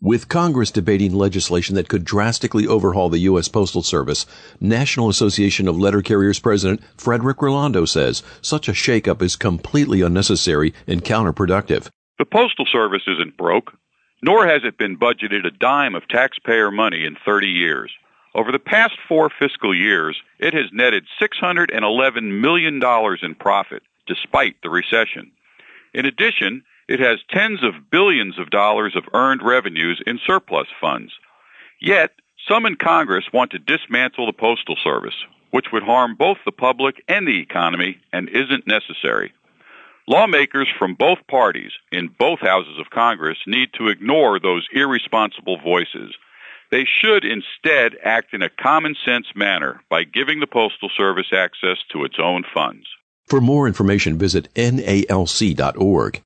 With Congress debating legislation that could drastically overhaul the U.S. Postal Service, National Association of Letter Carriers President Frederick Rolando says such a shakeup is completely unnecessary and counterproductive. The Postal Service isn't broke, nor has it been budgeted a dime of taxpayer money in 30 years. Over the past 4 fiscal years, it has netted $611 million in profit, despite the recession. In addition, it has tens of billions of dollars of earned revenues in surplus funds. Yet, some in Congress want to dismantle the Postal Service, which would harm both the public and the economy and isn't necessary. Lawmakers from both parties in both houses of Congress need to ignore those irresponsible voices. They should instead act in a common-sense manner by giving the Postal Service access to its own funds. For more information, visit NALC.org.